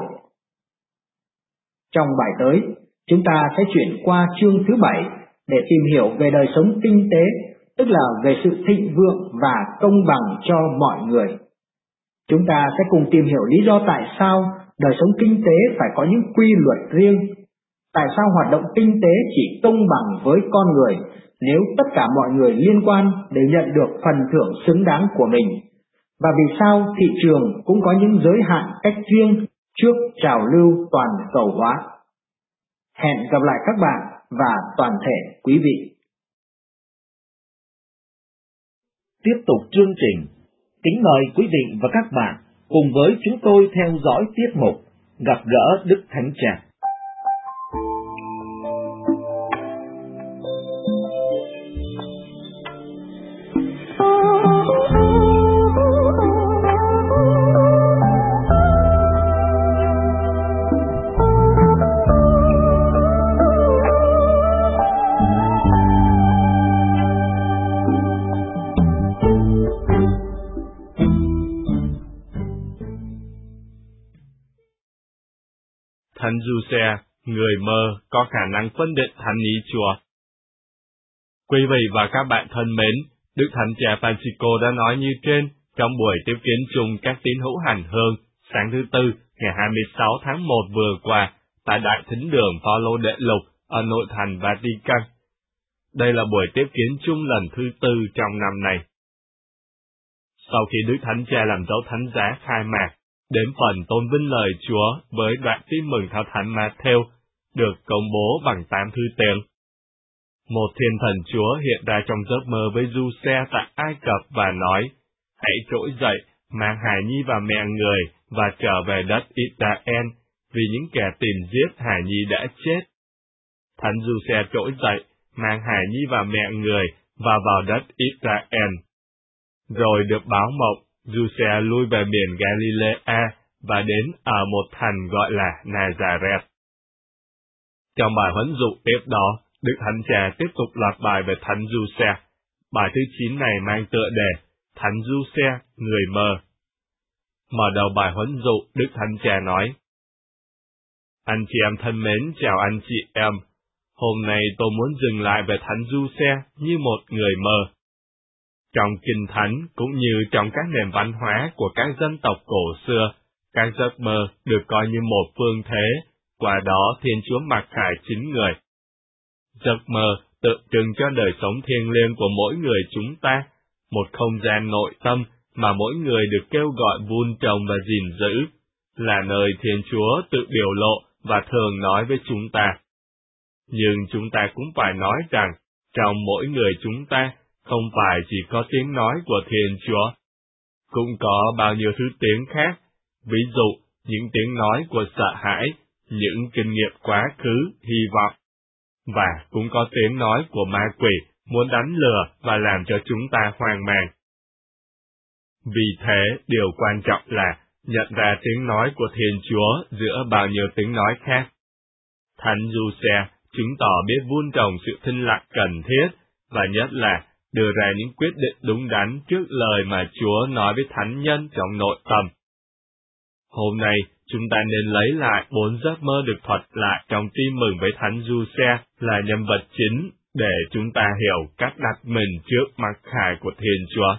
Trong bài tới, chúng ta sẽ chuyển qua chương thứ bảy để tìm hiểu về đời sống kinh tế, tức là về sự thịnh vượng và công bằng cho mọi người. Chúng ta sẽ cùng tìm hiểu lý do tại sao đời sống kinh tế phải có những quy luật riêng, tại sao hoạt động kinh tế chỉ công bằng với con người nếu tất cả mọi người liên quan đều nhận được phần thưởng xứng đáng của mình, và vì sao thị trường cũng có những giới hạn cách riêng trước trào lưu toàn cầu hóa. Hẹn gặp lại các bạn và toàn thể quý vị. Tiếp tục chương trình, kính mời quý vị và các bạn cùng với chúng tôi theo dõi tiết mục Gặp gỡ Đức Thánh Cha. Thánh Giuse, người mơ, có khả năng phân định thánh ý Chúa. Quý vị và các bạn thân mến, Đức Thánh Cha Francisco đã nói như trên trong buổi tiếp kiến chung các tín hữu hành hương sáng thứ Tư ngày hai mươi sáu tháng một vừa qua tại Đại Thính đường Phaolô Đệ Lục ở nội thành Vatican. Đây là buổi tiếp kiến chung lần thứ tư trong năm nay. Sau khi Đức Thánh Cha làm dấu thánh giá khai mạc, đến phần tôn vinh lời Chúa với đoạn tin mừng theo Thánh Ma-thêu được công bố bằng tám thứ tiếng. Một thiên thần Chúa hiện ra trong giấc mơ với Giuse tại Ai Cập và nói: hãy trỗi dậy, mang hài nhi và mẹ người và trở về đất Israel, vì những kẻ tìm giết hài nhi đã chết. Thánh Giuse trỗi dậy, mang hài nhi và mẹ người và vào đất Israel. Rồi được báo mộng, Giuse lui về miền Galilea và đến ở một thành gọi là Nazareth. Trong bài huấn dụ tiếp đó, Đức Thánh Cha tiếp tục loạt bài về Thánh Giuse. Bài thứ chín này mang tựa đề Thánh Giuse, người mơ. Mở đầu bài huấn dụ, Đức Thánh Cha nói: anh chị em thân mến, chào anh chị em. Hôm nay tôi muốn dừng lại về Thánh Giuse như một người mơ. Trong Kinh Thánh cũng như trong các nền văn hóa của các dân tộc cổ xưa, các giấc mơ được coi như một phương thế, qua đó Thiên Chúa mặc khải chính người. Giấc mơ tượng trưng cho đời sống thiêng liêng của mỗi người chúng ta, một không gian nội tâm mà mỗi người được kêu gọi vun trồng và gìn giữ, là nơi Thiên Chúa tự biểu lộ và thường nói với chúng ta. Nhưng chúng ta cũng phải nói rằng, trong mỗi người chúng ta, không phải chỉ có tiếng nói của Thiên Chúa. Cũng có bao nhiêu thứ tiếng khác, ví dụ, những tiếng nói của sợ hãi, những kinh nghiệm quá khứ, hy vọng. Và cũng có tiếng nói của ma quỷ, muốn đánh lừa và làm cho chúng ta hoang mang. Vì thế, điều quan trọng là nhận ra tiếng nói của Thiên Chúa giữa bao nhiêu tiếng nói khác. Thánh Giuse chứng tỏ biết vun trồng sự thinh lặng cần thiết, và nhất là đưa ra những quyết định đúng đắn trước lời mà Chúa nói với thánh nhân trong nội tâm. Hôm nay, chúng ta nên lấy lại bốn giấc mơ được thuật lại trong tin mừng với thánh Giuse là nhân vật chính, để chúng ta hiểu cách đặt mình trước mặc khải của Thiên Chúa.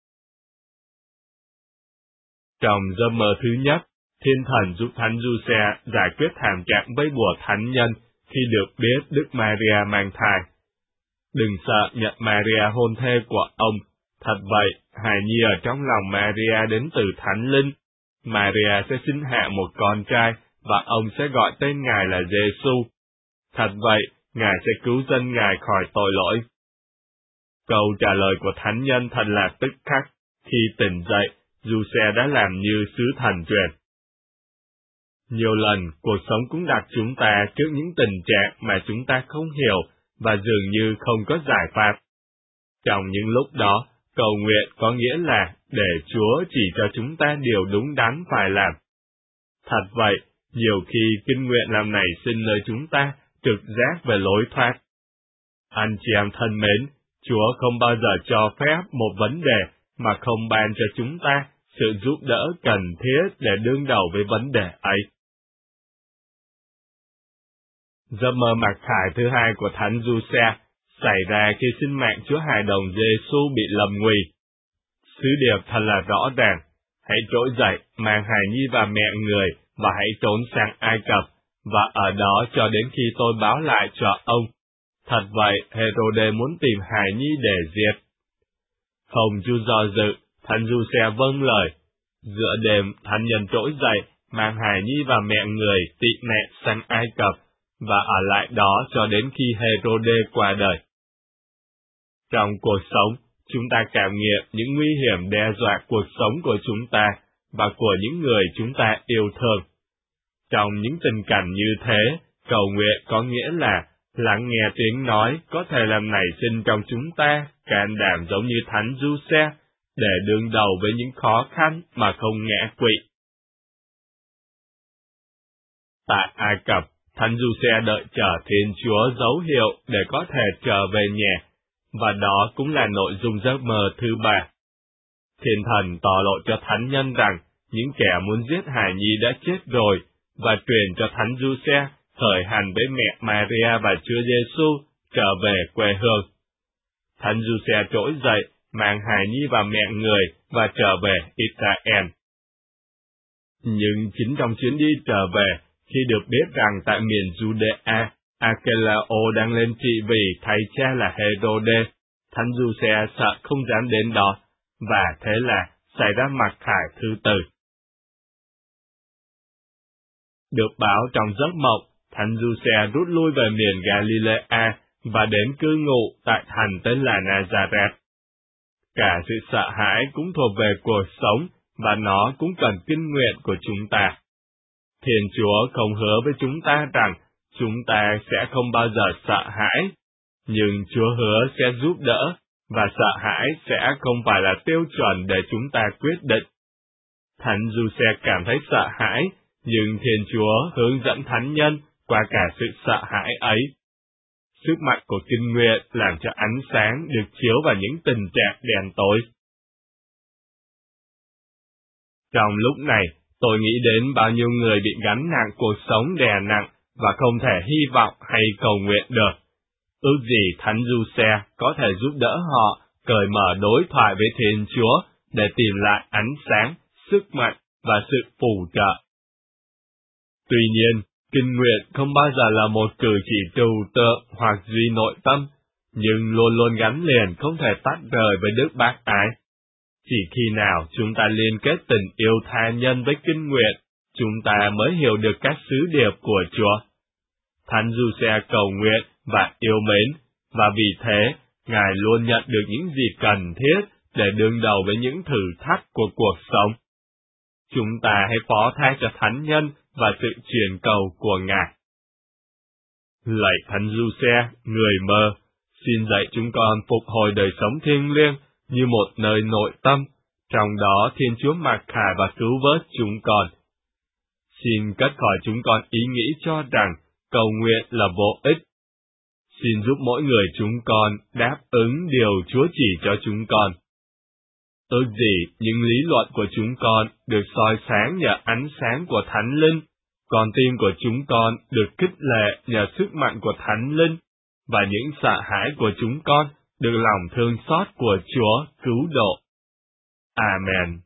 Trong giấc mơ thứ nhất, Thiên Thần giúp thánh Giuse giải quyết thảm trạng vây bùa thánh nhân khi được biết Đức Maria mang thai. Đừng sợ nhận Maria hôn thê của ông. Thật vậy, hài nhi ở trong lòng Maria đến từ Thánh Linh. Maria sẽ sinh hạ một con trai, và ông sẽ gọi tên Ngài là Giê-xu. Thật vậy, Ngài sẽ cứu dân Ngài khỏi tội lỗi. Câu trả lời của thánh nhân thật là tức khắc. Khi tỉnh dậy, Giuse đã làm như sứ thần truyền. Nhiều lần, cuộc sống cũng đặt chúng ta trước những tình trạng mà chúng ta không hiểu và dường như không có giải pháp. Trong những lúc đó, cầu nguyện có nghĩa là để Chúa chỉ cho chúng ta điều đúng đắn phải làm. Thật vậy, nhiều khi kinh nguyện làm nảy sinh nơi chúng ta trực giác về lối thoát. Anh chị em thân mến, Chúa không bao giờ cho phép một vấn đề mà không ban cho chúng ta sự giúp đỡ cần thiết để đương đầu với vấn đề ấy. Giấc mơ mặc khải thứ hai của thánh Giuse xảy ra khi sinh mạng Chúa hài đồng Giê-xu bị lầm nguy. Sứ điệp thật là rõ ràng: hãy trỗi dậy, mang hài nhi và mẹ người, và hãy trốn sang Ai Cập, và ở đó cho đến khi tôi báo lại cho ông. Thật vậy, Hê-rô-đê muốn tìm hài nhi để giết. Không chút do dự, thánh Giuse vâng lời. Giữa đêm, thánh nhân trỗi dậy, mang hài nhi và mẹ người tị nạn sang Ai Cập, và ở lại đó cho đến khi Hê-rô-đê qua đời. Trong cuộc sống, chúng ta cảm nghiệm những nguy hiểm đe dọa cuộc sống của chúng ta và của những người chúng ta yêu thương. Trong những tình cảnh như thế, cầu nguyện có nghĩa là lắng nghe tiếng nói có thể làm nảy sinh trong chúng ta can đảm giống như thánh Giuse để đương đầu với những khó khăn mà không ngã quỵ. Tại Ai Cập, thánh Giuse đợi chờ Thiên Chúa dấu hiệu để có thể trở về nhà, và đó cũng là nội dung giấc mơ thứ ba. Thiên thần tỏ lộ cho thánh nhân rằng những kẻ muốn giết hài nhi đã chết rồi, và truyền cho thánh Giuse khởi hành với mẹ Maria và Chúa Giê-xu trở về quê hương. Thánh Giuse trỗi dậy, mang hài nhi và mẹ người và trở về Israel. Nhưng chính trong chuyến đi trở về, khi được biết rằng tại miền Judea, Arkelao đang lên trị vì thầy cha là Hê-rô-đê, thánh Giuse sợ không dám đến đó, và thế là xảy ra mặc khải thứ tư. Được báo trong giấc mộng, thánh Giuse rút lui về miền Galilea và đến cư ngụ tại thành tên là Nazareth. Cả sự sợ hãi cũng thuộc về cuộc sống, và nó cũng cần kinh nguyện của chúng ta. Thiên Chúa không hứa với chúng ta rằng chúng ta sẽ không bao giờ sợ hãi, nhưng Chúa hứa sẽ giúp đỡ, và sợ hãi sẽ không phải là tiêu chuẩn để chúng ta quyết định. Thánh Giuse cảm thấy sợ hãi, nhưng Thiên Chúa hướng dẫn thánh nhân qua cả sự sợ hãi ấy. Sức mạnh của kinh nguyện làm cho ánh sáng được chiếu vào những tình trạng đen tối. Trong lúc này, tôi nghĩ đến bao nhiêu người bị gánh nặng cuộc sống đè nặng và không thể hy vọng hay cầu nguyện được. Ước gì thánh Giuse có thể giúp đỡ họ cởi mở đối thoại với Thiên Chúa để tìm lại ánh sáng, sức mạnh và sự phù trợ. Tuy nhiên, kinh nguyện không bao giờ là một cử chỉ trừu tượng hoặc duy nội tâm, nhưng luôn luôn gắn liền không thể tách rời với đức bác ái. Chỉ khi nào chúng ta liên kết tình yêu tha nhân với kinh nguyện, chúng ta mới hiểu được các sứ điệp của Chúa. Thánh Giuse cầu nguyện và yêu mến, và vì thế, Ngài luôn nhận được những gì cần thiết để đương đầu với những thử thách của cuộc sống. Chúng ta hãy phó thác cho thánh nhân và sự truyền cầu của Ngài. Lạy thánh Giuse, người mơ, xin dạy chúng con phục hồi đời sống thiêng liêng như một nơi nội tâm, trong đó Thiên Chúa mặc khải và cứu vớt chúng con. Xin cất khỏi chúng con ý nghĩ cho rằng cầu nguyện là vô ích, xin giúp mỗi người chúng con đáp ứng điều Chúa chỉ cho chúng con. Ước gì những lý luận của chúng con được soi sáng nhờ ánh sáng của Thánh Linh, con tim của chúng con được khích lệ nhờ sức mạnh của Thánh Linh, và những sợ hãi của chúng con được lòng thương xót của Chúa cứu độ. Amen.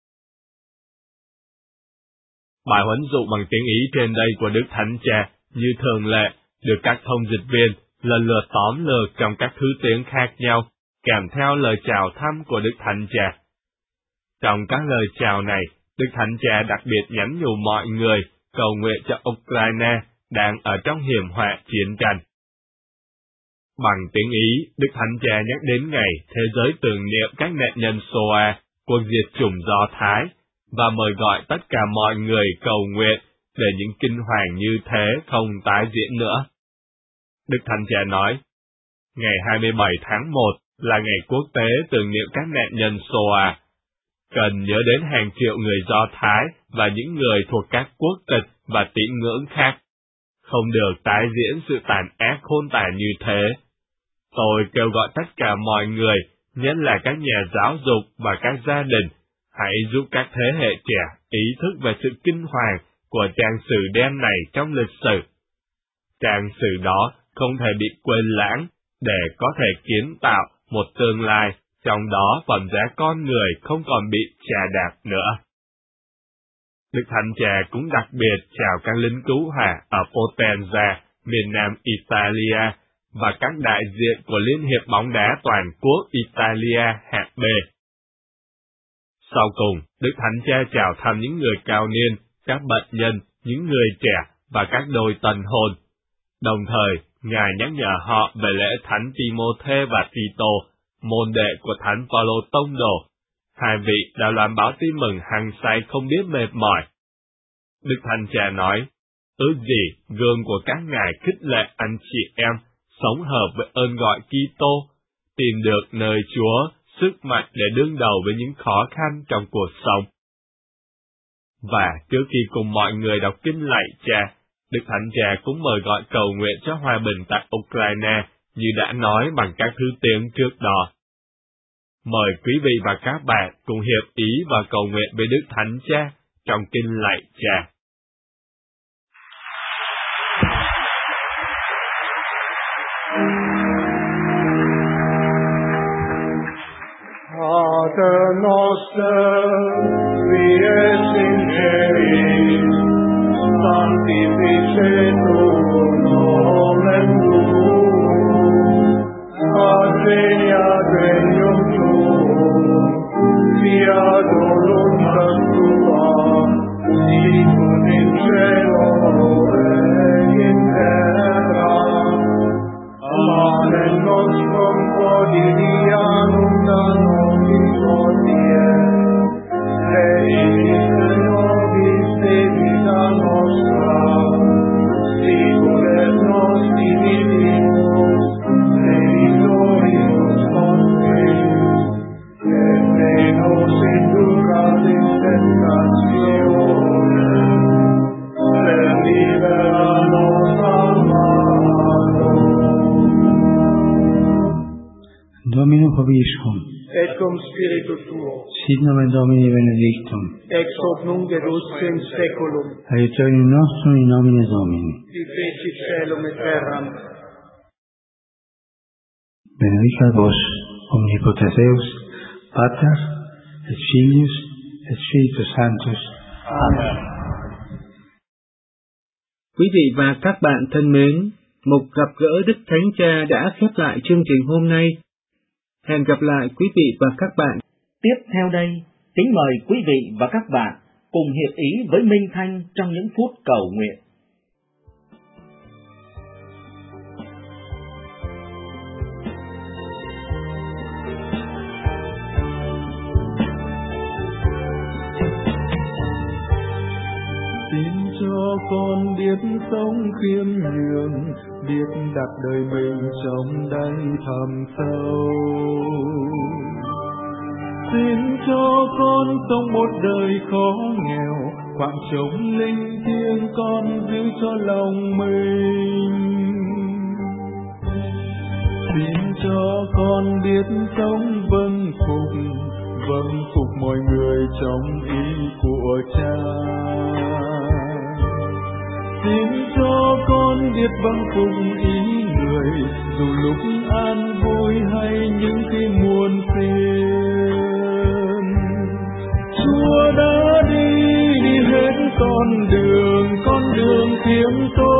Bài huấn dụ bằng tiếng Ý trên đây của Đức Thánh Cha, như thường lệ, được các thông dịch viên lần lượt tóm lược trong các thứ tiếng khác nhau, kèm theo lời chào thăm của Đức Thánh Cha. Trong các lời chào này, Đức Thánh Cha đặc biệt nhắn nhủ mọi người cầu nguyện cho Ukraine đang ở trong hiểm họa chiến tranh. Bằng tiếng Ý, Đức Thánh Cha nhắc đến ngày thế giới tưởng niệm các nạn nhân Shoah, cuộc diệt chủng Do Thái, và mời gọi tất cả mọi người cầu nguyện để những kinh hoàng như thế không tái diễn nữa. Đức Thánh Cha nói, ngày hai mươi bảy tháng một là ngày quốc tế tưởng niệm các nạn nhân Shoah. Cần nhớ đến hàng triệu người Do Thái và những người thuộc các quốc tịch và tín ngưỡng khác. Không được tái diễn sự tàn ác khôn tả như thế. Tôi kêu gọi tất cả mọi người, nhất là các nhà giáo dục và các gia đình, hãy giúp các thế hệ trẻ ý thức về sự kinh hoàng của trang sử đen này trong lịch sử. Trang sử đó không thể bị quên lãng để có thể kiến tạo một tương lai, trong đó phẩm giá con người không còn bị chà đạp nữa. Đức Thánh Cha cũng đặc biệt chào các lính cứu hỏa ở Potenza, miền nam Italia, và các đại diện của Liên hiệp bóng đá toàn quốc Italia hạng B. Sau cùng, Đức Thánh Cha chào thăm những người cao niên, các bệnh nhân, những người trẻ và các đôi tân hôn. Đồng thời, Ngài nhắc nhở họ về lễ Thánh Timôthê và Tito, môn đệ của Thánh Phaolô tông đồ. Hai vị đã loan báo tin mừng hăng say không biết mệt mỏi. Đức Thánh Cha nói, ước gì gương của các ngài khích lệ anh chị em sống hợp với ơn gọi Kitô, tìm được nơi Chúa sức mạnh để đương đầu với những khó khăn trong cuộc sống. Và trước khi cùng mọi người đọc kinh lạy Cha, Đức Thánh Cha cũng mời gọi cầu nguyện cho hòa bình tại Ukraine như đã nói bằng các thứ tiếng trước đó. Mời quý vị và các bạn cùng hiệp ý và cầu nguyện với Đức Thánh Cha trong kinh lạy Cha. Pater noster, qui es in celis, sanctificetur nomen tuum, adveniat regnum tuum, fiat voluntas tua, sicut in cielo et in terra. Panem nostrum quotidianum da nobis hodie, et nobis debita nostra, sicut et nos diminutus debitoribus nostris, et ne nos inducas in tentationem, sed libera nos a malo. Dominum vobiscum, Et cum spiritu tuo, sit nomen Domini benedictum, ex hoc nunc et usque in saeculum, aiutorium nostrum in nomine Domini. qui feci caelum et terram. Benedicat vos, omnipotens Deus, Pater, et Filius, et Spiritus Sanctus. Amen. Quý vị và các bạn thân mến, mục gặp gỡ Đức Thánh Cha đã khép lại chương trình hôm nay. Hẹn gặp lại quý vị và các bạn. Tiếp theo đây, kính mời quý vị và các bạn cùng hiệp ý với Minh Thanh trong những phút cầu nguyện. Xin cho con biết sống khiêm nhường, biết đặt đời mình trong đáy thẳm sâu. Xin cho con sống một đời khó nghèo, khoảng trống linh thiêng con giữ cho lòng mình. cho con biết sống vâng phục, vâng phục mọi người trong ý của Cha. Xin cho con biết vâng phục ý người, dù lúc an vui hay những khi muôn phiền. Chúa đã đi đi hết con đường, con đường khiêm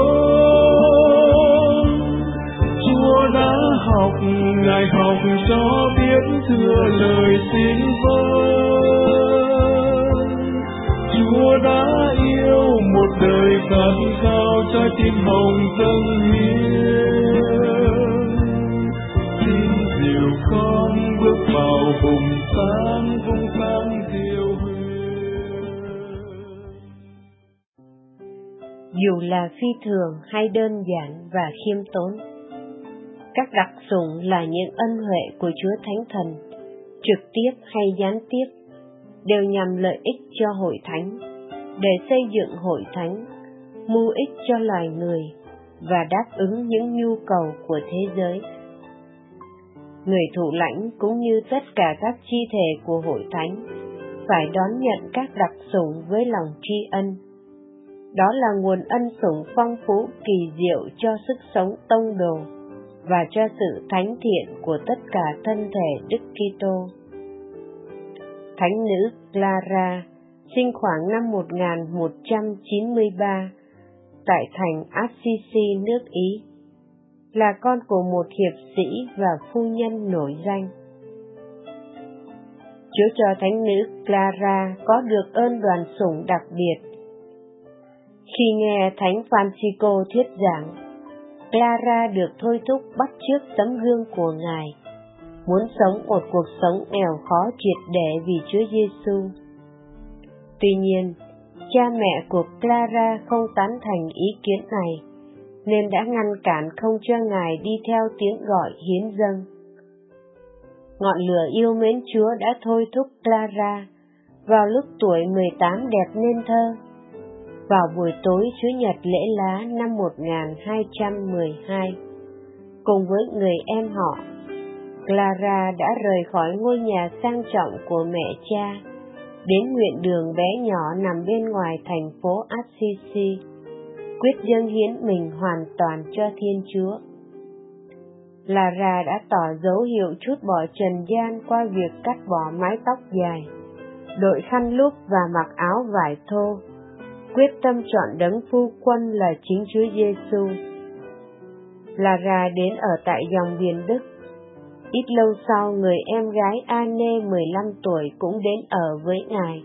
tốn. Chúa đã học, Ngài học cho biết thưa lời xin vâng. Chúa đã yêu một đời khát khao, trái tim hồng dâng hiến. Xin dìu con bước vào vùng sáng, vùng sáng diệu huyền. Dù là phi thường hay đơn giản và khiêm tốn, các đặc dụng là những ân huệ của Chúa Thánh Thần, trực tiếp hay gián tiếp, đều nhằm lợi ích cho hội thánh, để xây dựng hội thánh, mưu ích cho loài người và đáp ứng những nhu cầu của thế giới. Người thụ lãnh cũng như tất cả các chi thể của hội thánh phải đón nhận các đặc dụng với lòng tri ân. Đó là nguồn ân sủng phong phú kỳ diệu cho sức sống tông đồ và cho sự thánh thiện của tất cả thân thể Đức Kitô. Thánh nữ Clara sinh khoảng năm một nghìn một trăm chín mươi ba tại thành Assisi, nước Ý, là con của một hiệp sĩ và phu nhân nổi danh. Chúa cho thánh nữ Clara có được ơn đoàn sủng đặc biệt. Khi nghe Thánh Francisco thuyết giảng, Clara được thôi thúc bắt chước tấm gương của Ngài, muốn sống một cuộc sống nghèo khó triệt để vì Chúa Giêsu. Tuy nhiên, cha mẹ của Clara không tán thành ý kiến này, nên đã ngăn cản không cho Ngài đi theo tiếng gọi hiến dâng. Ngọn lửa yêu mến Chúa đã thôi thúc Clara vào lúc tuổi mười tám đẹp nên thơ. Vào buổi tối Chúa Nhật lễ lá năm một nghìn hai trăm mười hai, cùng với người em họ, Clara đã rời khỏi ngôi nhà sang trọng của mẹ cha, đến huyện đường bé nhỏ nằm bên ngoài thành phố Assisi, quyết dâng hiến mình hoàn toàn cho Thiên Chúa. Clara đã tỏ dấu hiệu trút bỏ trần gian qua việc cắt bỏ mái tóc dài, đội khăn lúp và mặc áo vải thô, quyết tâm chọn đấng phu quân là chính Chúa Giêsu. Clara đến ở tại dòng biển Đức. Ít lâu sau, người em gái Anne mười lăm tuổi cũng đến ở với Ngài.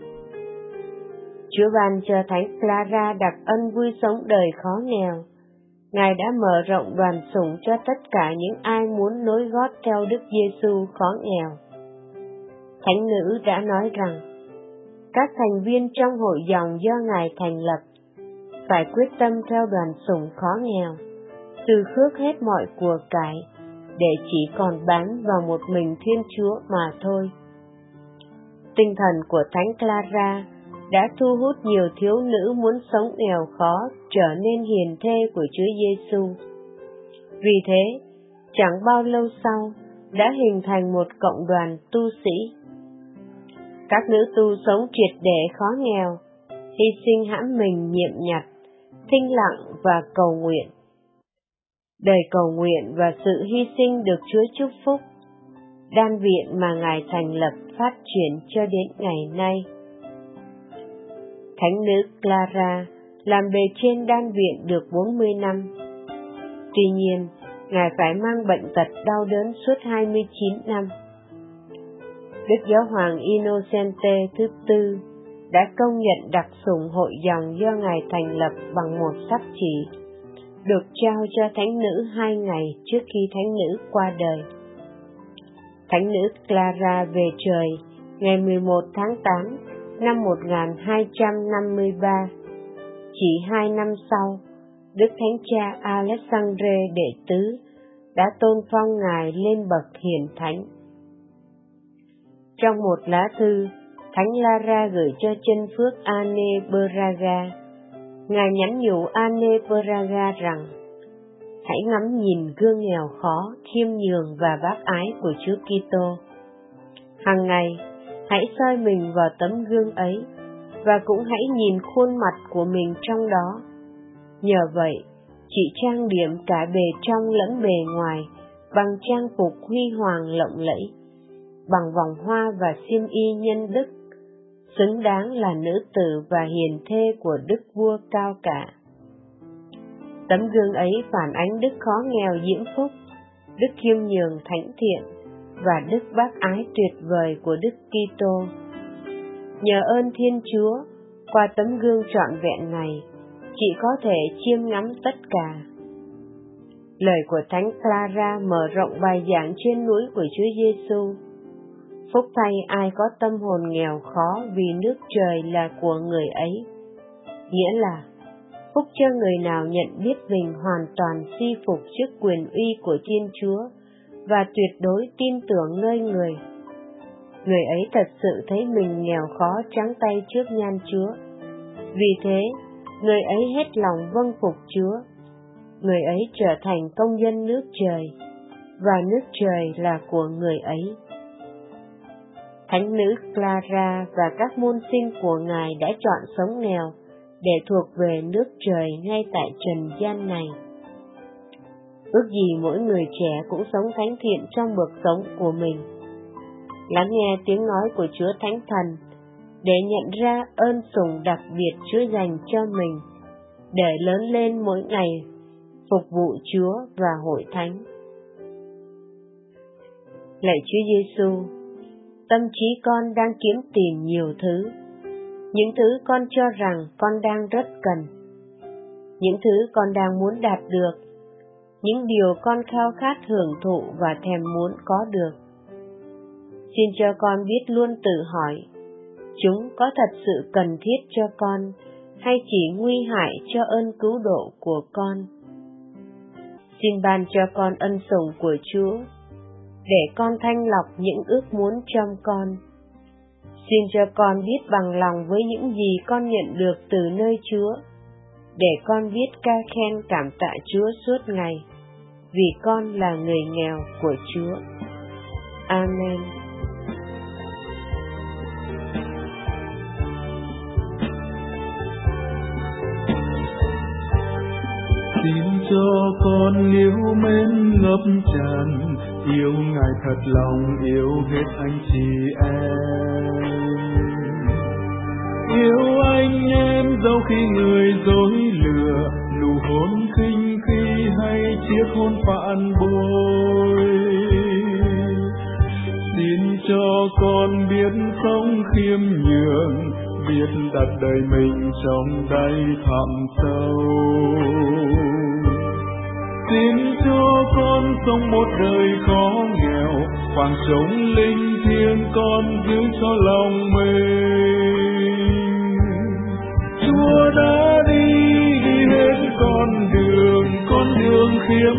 Chúa ban cho Thánh Clara đặc ân vui sống đời khó nghèo. Ngài đã mở rộng đoàn sủng cho tất cả những ai muốn nối gót theo Đức Giêsu khó nghèo. Thánh nữ đã nói rằng, các thành viên trong hội dòng do Ngài thành lập phải quyết tâm theo đoàn sủng khó nghèo, từ khước hết mọi của cải, để chỉ còn bám vào một mình Thiên Chúa mà thôi. Tinh thần của Thánh Clara đã thu hút nhiều thiếu nữ muốn sống nghèo khó trở nên hiền thê của Chúa Giêsu. Vì thế, chẳng bao lâu sau, đã hình thành một cộng đoàn tu sĩ. Các nữ tu sống triệt để khó nghèo, hy sinh hãm mình nhiệm nhặt, thinh lặng và cầu nguyện. Đời cầu nguyện và sự hy sinh được Chúa chúc phúc. Đan viện mà Ngài thành lập phát triển cho đến ngày nay. Thánh nữ Clara làm bề trên đan viện được bốn mươi năm. Tuy nhiên, Ngài phải mang bệnh tật đau đớn suốt hai mươi chín năm. Đức Giáo hoàng Innocente thứ tư đã công nhận đặc sủng hội dòng do Ngài thành lập bằng một sắc chỉ, được trao cho thánh nữ hai ngày trước khi thánh nữ qua đời. Thánh nữ Clara về trời ngày mười một tháng tám năm một nghìn hai trăm năm mươi ba. Chỉ hai năm sau, Đức Thánh Cha Alexandre Đệ Tứ đã tôn phong Ngài lên bậc hiển thánh. Trong một lá thư, Thánh Clara gửi cho chân phước Anne Braga, Ngài nhắn nhủ Anne Braga rằng, hãy ngắm nhìn gương nghèo khó, khiêm nhường và bác ái của Chúa Kitô. Hàng ngày, hãy soi mình vào tấm gương ấy và cũng hãy nhìn khuôn mặt của mình trong đó. Nhờ vậy, chị trang điểm cả bề trong lẫn bề ngoài bằng trang phục huy hoàng lộng lẫy, bằng vòng hoa và xiêm y nhân đức, xứng đáng là nữ tử và hiền thê của Đức Vua cao cả. Tấm gương ấy phản ánh đức khó nghèo diễm phúc, đức khiêm nhường thánh thiện và đức bác ái tuyệt vời của Đức Kitô. Nhờ ơn Thiên Chúa, qua tấm gương trọn vẹn này, chị có thể chiêm ngắm tất cả. Lời của Thánh Clara mở rộng bài giảng trên núi của Chúa Giêsu. Phúc thay ai có tâm hồn nghèo khó vì nước trời là của người ấy. Nghĩa là, phúc cho người nào nhận biết mình hoàn toàn suy phục trước quyền uy của Thiên Chúa và tuyệt đối tin tưởng nơi người. Người ấy thật sự thấy mình nghèo khó trắng tay trước nhan Chúa. Vì thế, người ấy hết lòng vâng phục Chúa. Người ấy trở thành công dân nước trời, và nước trời là của người ấy. Thánh nữ Clara và các môn sinh của Ngài đã chọn sống nghèo để thuộc về nước trời ngay tại trần gian này. Ước gì mỗi người trẻ cũng sống thánh thiện trong cuộc sống của mình. Lắng nghe tiếng nói của Chúa Thánh Thần để nhận ra ơn sủng đặc biệt Chúa dành cho mình, để lớn lên mỗi ngày phục vụ Chúa và hội thánh. Lạy Chúa Giêsu, tâm trí con đang kiếm tìm nhiều thứ, những thứ con cho rằng con đang rất cần, những thứ con đang muốn đạt được, những điều con khao khát hưởng thụ và thèm muốn có được. Xin cho con biết luôn tự hỏi, chúng có thật sự cần thiết cho con hay chỉ nguy hại cho ơn cứu độ của con? Xin ban cho con ân sủng của Chúa, để con thanh lọc những ước muốn trong con. Xin cho con biết bằng lòng với những gì con nhận được từ nơi Chúa, để con biết ca khen cảm tạ Chúa suốt ngày, vì con là người nghèo của Chúa. Amen. Xin cho con yêu mến ngập tràn, yêu Ngài thật lòng, yêu hết anh chị em. Yêu anh em dẫu khi người dối lừa, nụ hôn khinh khi hay chiếc hôn phản bội. Xin cho con biết sống khiêm nhường, biết đặt đời mình trong đáy thẳm sâu. Xin cho con sống một đời khó nghèo, khoảng trống linh thiêng con giữ cho lòng mình. Chúa đã đi, đi hết con đường, con đường khiêm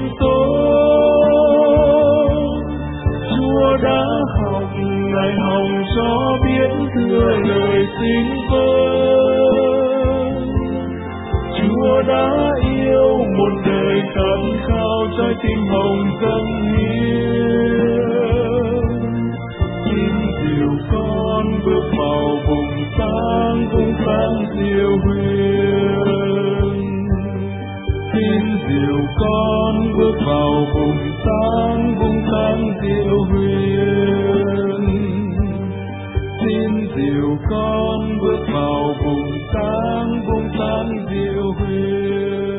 tốn. Chúa đã học, Ngài học cho biết thưa lời xin vâng. Chúa đã yêu một đời khát khao, trái tim hồng dâng hiến. Xin dìu con bước vào vùng sáng, vùng sáng diệu huyền. Xin dìu con bước vào vùng sáng, vùng sáng diệu huyền. Xin dìu con bước vào vùng sáng, vùng sáng diệu huyền.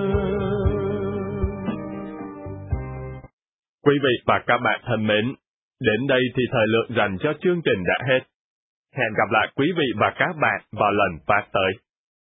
Quý vị và các bạn thân mến, đến đây thì thời lượng dành cho chương trình đã hết. Hẹn gặp lại quý vị và các bạn vào lần phát tới.